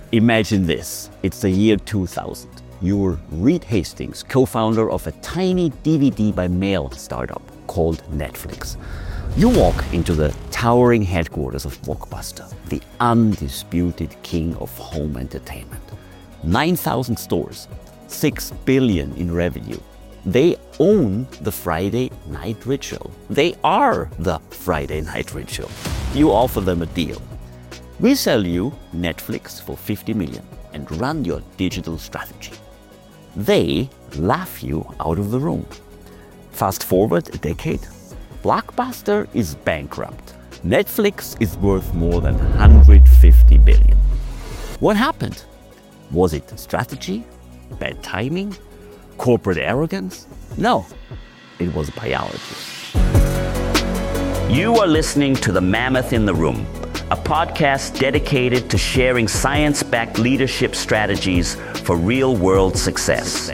Imagine this. It's the year 2000. You're Reed Hastings, co-founder of a tiny DVD by mail startup called Netflix. You walk into the towering headquarters of Blockbuster, the undisputed king of home entertainment. 9,000 stores, 6 billion in revenue. They own the Friday night ritual. They are the Friday night ritual. You offer them a deal. We sell you Netflix for 50 million and run your digital strategy. They laugh you out of the room. Fast forward a decade. Blockbuster is bankrupt. Netflix is worth more than 150 billion. What happened? Was it strategy? Bad timing? Corporate arrogance? No, it was biology. You are listening to The Mammoth in the Room, a podcast dedicated to sharing science-backed leadership strategies for real-world success.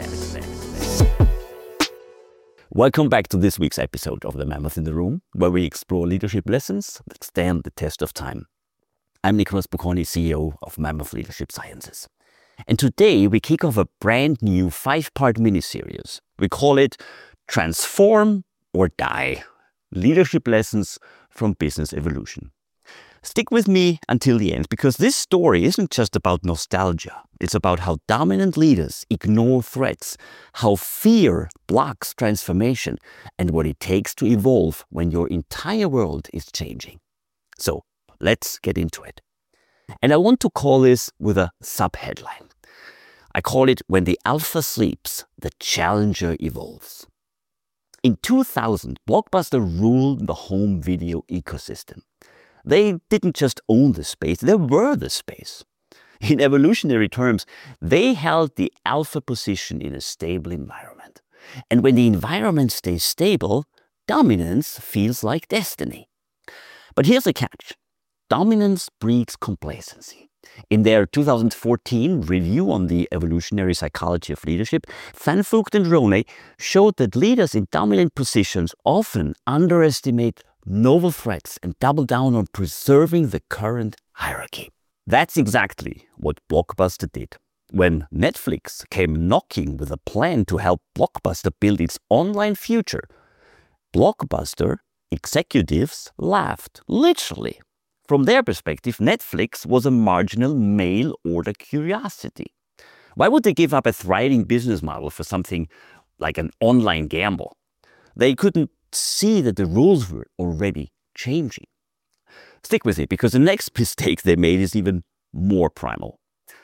Welcome back to this week's episode of The Mammoth in the Room, where we explore leadership lessons that stand the test of time. I'm Nicholas Bocconi, CEO of Mammoth Leadership Sciences. And today we kick off a brand new 5-part mini-series. We call it Transform or Die, Leadership Lessons from Business Evolution. Stick with me until the end, because this story isn't just about nostalgia. It's about how dominant leaders ignore threats, how fear blocks transformation, and what it takes to evolve when your entire world is changing. So let's get into it. And I want to call this with a subheadline. I call it When the Alpha Sleeps, the Challenger Evolves. In 2000, Blockbuster ruled the home video ecosystem. They didn't just own the space, they were the space. In evolutionary terms, they held the alpha position in a stable environment. And when the environment stays stable, dominance feels like destiny. But here's the catch. Dominance breeds complacency. In their 2014 review on the evolutionary psychology of leadership, Van Vogt and Roney showed that leaders in dominant positions often underestimate novel threats and double down on preserving the current hierarchy. That's exactly what Blockbuster did. When Netflix came knocking with a plan to help Blockbuster build its online future, Blockbuster executives laughed, literally. From their perspective, Netflix was a marginal mail-order curiosity. Why would they give up a thriving business model for something like an online gamble? They couldn't see that the rules were already changing. Stick with it, because the next mistake they made is even more primal.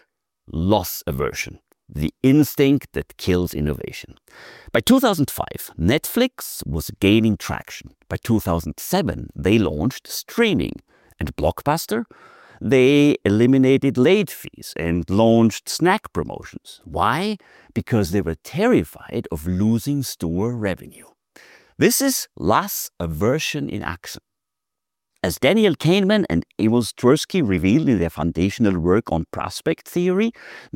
Loss aversion, the instinct that kills innovation. By 2005, Netflix was gaining traction. By 2007, they launched streaming. And Blockbuster, they eliminated late fees and launched snack promotions. Why? Because they were terrified of losing store revenue. This is loss aversion in action. As Daniel Kahneman and Amos Tversky revealed in their foundational work on prospect theory,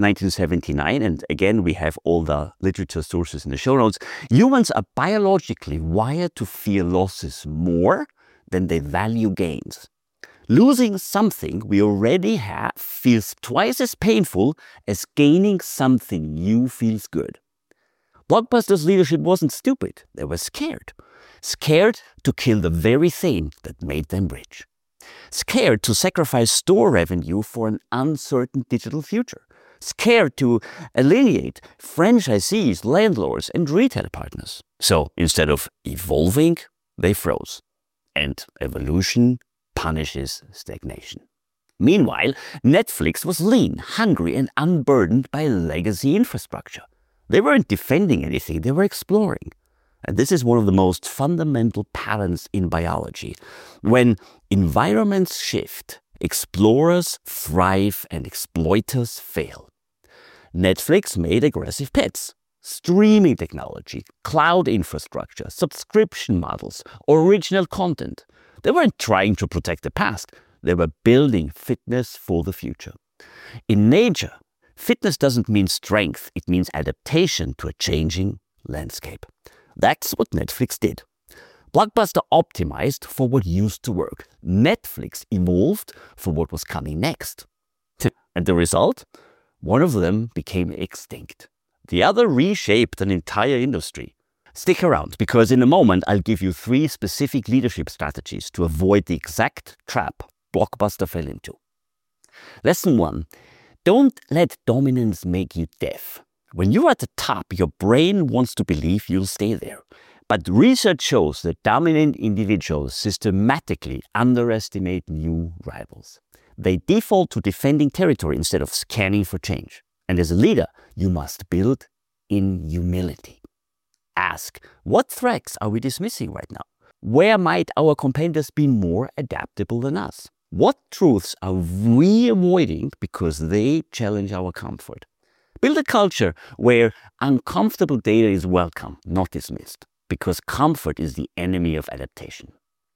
1979, and again we have all the literature sources in the show notes, humans are biologically wired to fear losses more than they value gains. Losing something we already have feels twice as painful as gaining something new feels good. Blockbuster's leadership wasn't stupid. They were scared. Scared to kill the very thing that made them rich. Scared to sacrifice store revenue for an uncertain digital future. Scared to alienate franchisees, landlords, and retail partners. So instead of evolving, they froze. And evolution punishes stagnation. Meanwhile, Netflix was lean, hungry, and unburdened by legacy infrastructure. They weren't defending anything, they were exploring. And this is one of the most fundamental patterns in biology. When environments shift, explorers thrive and exploiters fail. Netflix made aggressive bets. Streaming technology, cloud infrastructure, subscription models, original content. They weren't trying to protect the past. They were building fitness for the future. In nature, fitness doesn't mean strength. It means adaptation to a changing landscape. That's what Netflix did. Blockbuster optimized for what used to work. Netflix evolved for what was coming next. And the result? One of them became extinct. The other reshaped an entire industry. Stick around, because in a moment I'll give you 3 specific leadership strategies to avoid the exact trap Blockbuster fell into. Lesson 1. Don't let dominance make you deaf. When you're at the top, your brain wants to believe you'll stay there. But research shows that dominant individuals systematically underestimate new rivals. They default to defending territory instead of scanning for change. And as a leader, you must build in humility. Ask, what threats are we dismissing right now? Where might our competitors be more adaptable than us? What truths are we avoiding because they challenge our comfort? Build a culture where uncomfortable data is welcome, not dismissed, because comfort is the enemy of adaptation.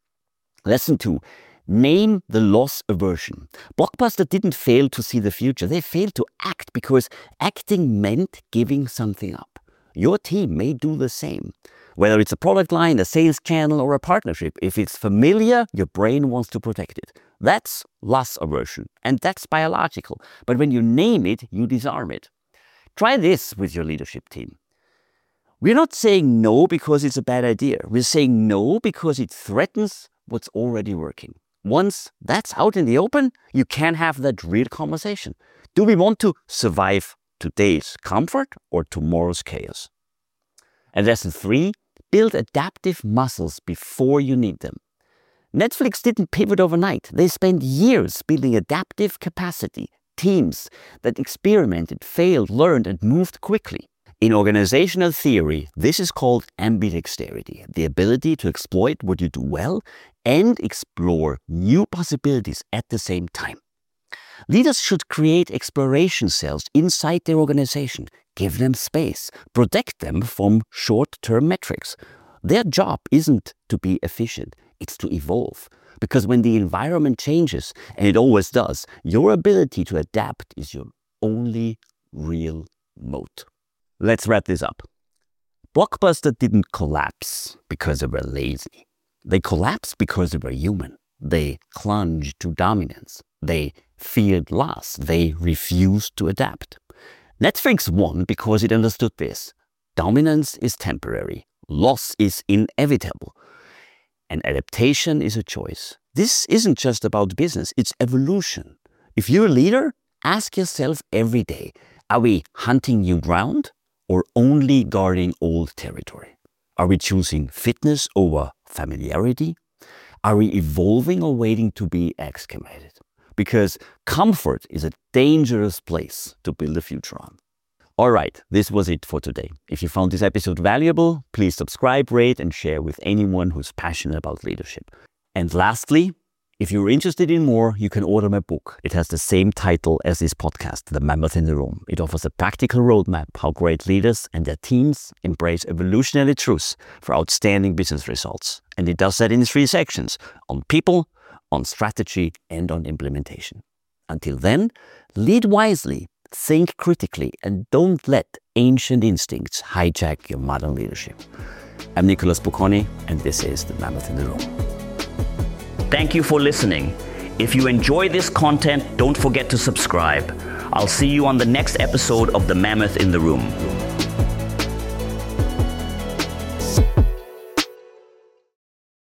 Lesson 2. Name the loss aversion. Blockbuster didn't fail to see the future. They failed to act because acting meant giving something up. Your team may do the same. Whether it's a product line, a sales channel, or a partnership, if it's familiar, your brain wants to protect it. That's loss aversion, and that's biological. But when you name it, you disarm it. Try this with your leadership team. We're not saying no because it's a bad idea. We're saying no because it threatens what's already working. Once that's out in the open, you can have that real conversation. Do we want to survive today's comfort or tomorrow's chaos? And lesson 3, build adaptive muscles before you need them. Netflix didn't pivot overnight. They spent years building adaptive capacity, teams that experimented, failed, learned, and moved quickly. In organizational theory, this is called ambidexterity, the ability to exploit what you do well and explore new possibilities at the same time. Leaders should create exploration cells inside their organization, give them space, protect them from short-term metrics. Their job isn't to be efficient, it's to evolve. Because when the environment changes, and it always does, your ability to adapt is your only real moat. Let's wrap this up. Blockbuster didn't collapse because they were lazy. They collapsed because they were human. They clung to dominance. They feared loss. They refused to adapt. Netflix won because it understood this. Dominance is temporary. Loss is inevitable. And adaptation is a choice. This isn't just about business, it's evolution. If you're a leader, ask yourself every day, are we hunting new ground or only guarding old territory? Are we choosing fitness over familiarity? Are we evolving or waiting to be excavated? Because comfort is a dangerous place to build a future on. All right, this was it for today. If you found this episode valuable, please subscribe, rate, and share with anyone who's passionate about leadership. And lastly, if you're interested in more, you can order my book. It has the same title as this podcast, The Mammoth in the Room. It offers a practical roadmap how great leaders and their teams embrace evolutionary truths for outstanding business results. And it does that in 3 sections: on people, on strategy, and on implementation. Until then, lead wisely, think critically, and don't let ancient instincts hijack your modern leadership. I'm Nicholas Bocconi, and this is The Mammoth in the Room. Thank you for listening. If you enjoy this content, don't forget to subscribe. I'll see you on the next episode of The Mammoth in the Room.